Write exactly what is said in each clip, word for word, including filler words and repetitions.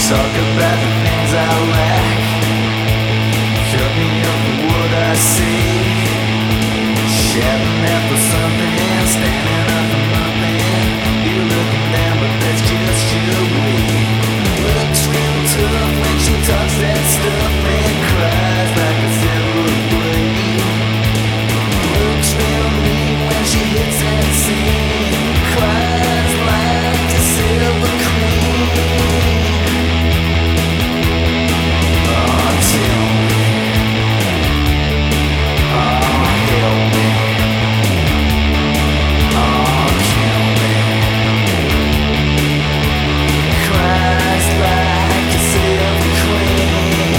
Talk about the things I lack. Cut me up for what I see. Shouting out for something, standing up for nothing. You're looking down, but that's just your way. Looks real tough when she talks that stuff and cries like a silver blade. Looks real mean when she hits that scene. Cries like a silver queen. Oh, tell me. Oh, help me. Oh, kill me. Cries like a silver queen.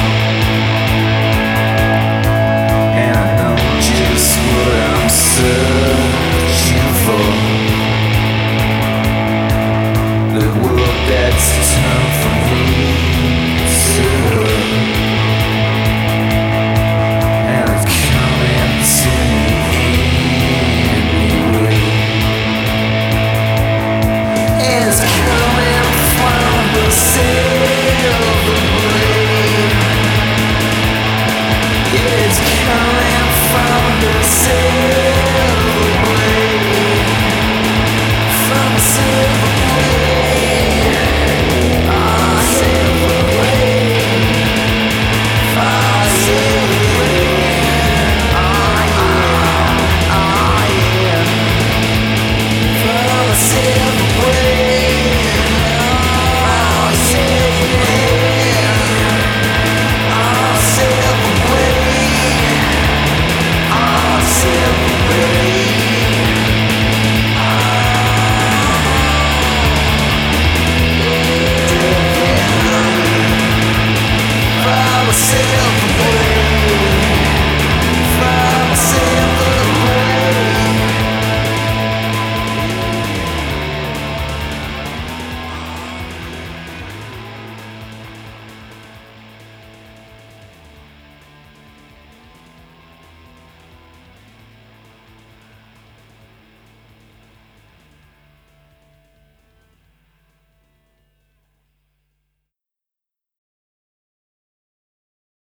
And I know just what I'm saying.